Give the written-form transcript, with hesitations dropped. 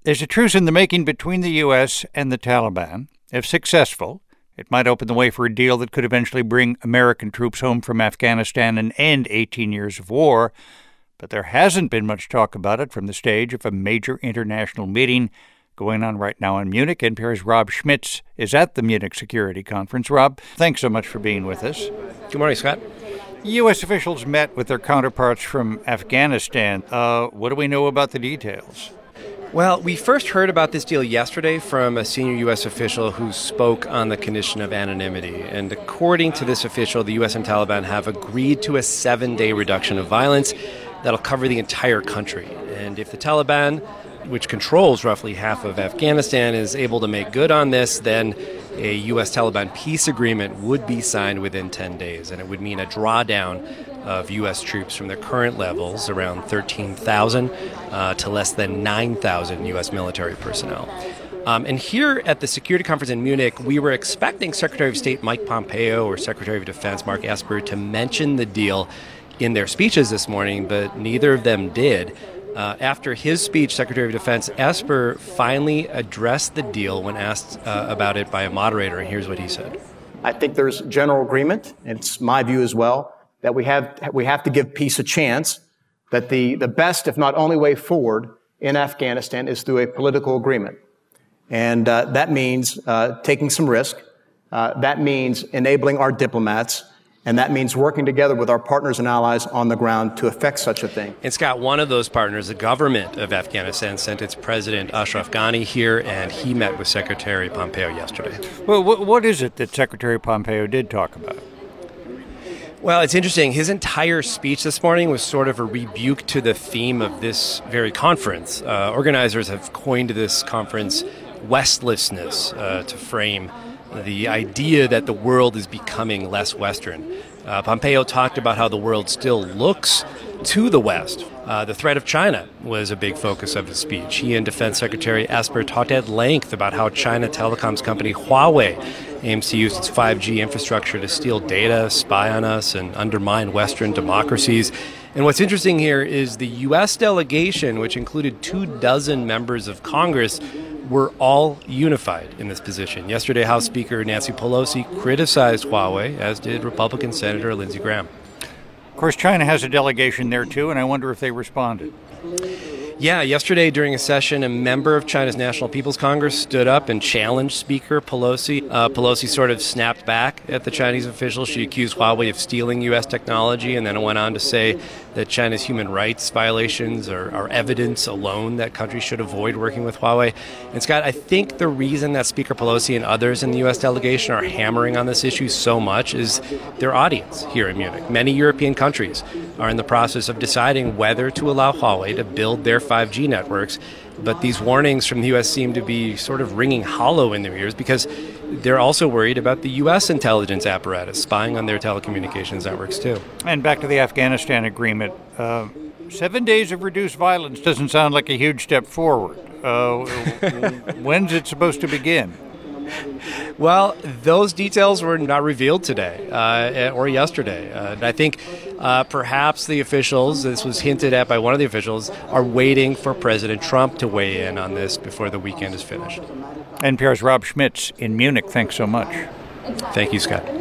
There's a truce in the making between the U.S. and the Taliban. If successful, it might open the way for a deal that could eventually bring American troops home from Afghanistan and end 18 years of war. But there hasn't been much talk about it from the stage of a major international meeting going on right now in Munich. NPR's Rob Schmitz is at the Munich Security Conference. Rob, thanks so much for being with us. Good morning, Scott. U.S. officials met with their counterparts from Afghanistan. What do we know about the details? Well, we first heard about this deal yesterday from a senior U.S. official who spoke on the condition of anonymity. And according to this official, the U.S. and Taliban have agreed to a 7-day reduction of violence that'll cover the entire country. And if the Taliban, which controls roughly half of Afghanistan, is able to make good on this, then a U.S. Taliban peace agreement would be signed within 10 days. And it would mean a drawdown of U.S. troops from their current levels, around 13,000, to less than 9,000 U.S. military personnel. And here at the Security Conference in Munich, we were expecting Secretary of State Mike Pompeo or Secretary of Defense Mark Esper to mention the deal in their speeches this morning, but neither of them did. After his speech, Secretary of Defense Esper finally addressed the deal when asked about it by a moderator, and here's what he said. I think there's general agreement, and it's my view as well, that we have to give peace a chance, that the best, if not only way forward in Afghanistan is through a political agreement. And that means taking some risk. That means enabling our diplomats. And that means working together with our partners and allies on the ground to effect such a thing. And Scott, one of those partners, the government of Afghanistan, sent its president, Ashraf Ghani, here, and he met with Secretary Pompeo yesterday. Well, what is it that Secretary Pompeo did talk about? Well, it's interesting. His entire speech this morning was sort of a rebuke to the theme of this very conference. Organizers have coined this conference Westlessness to frame the idea that the world is becoming less Western. Pompeo talked about how the world still looks to the West. The threat of China was a big focus of his speech. He and Defense Secretary Esper talked at length about how China telecoms company Huawei aims to use its 5G infrastructure to steal data, spy on us, and undermine Western democracies. And what's interesting here is the U.S. delegation, which included 24 members of Congress, were all unified in this position. Yesterday, House Speaker Nancy Pelosi criticized Huawei, as did Republican Senator Lindsey Graham. Of course, China has a delegation there, too, and I wonder if they responded. Yeah, yesterday during a session, a member of China's National People's Congress stood up and challenged Speaker Pelosi. Pelosi sort of snapped back at the Chinese official. She accused Huawei of stealing U.S. technology and then went on to say that China's human rights violations are evidence alone that countries should avoid working with Huawei. And Scott, I think the reason that Speaker Pelosi and others in the U.S. delegation are hammering on this issue so much is their audience here in Munich. Many European countries are in the process of deciding whether to allow Huawei to build their 5G networks. But these warnings from the U.S. seem to be sort of ringing hollow in their ears because they're also worried about the U.S. intelligence apparatus spying on their telecommunications networks, too. And back to the Afghanistan agreement. 7 days of reduced violence doesn't sound like a huge step forward. When's it supposed to begin? Well, those details were not revealed today or yesterday. I think perhaps the officials, this was hinted at by one of the officials, are waiting for President Trump to weigh in on this before the weekend is finished. NPR's Rob Schmitz in Munich. Thanks so much. Thank you, Scott.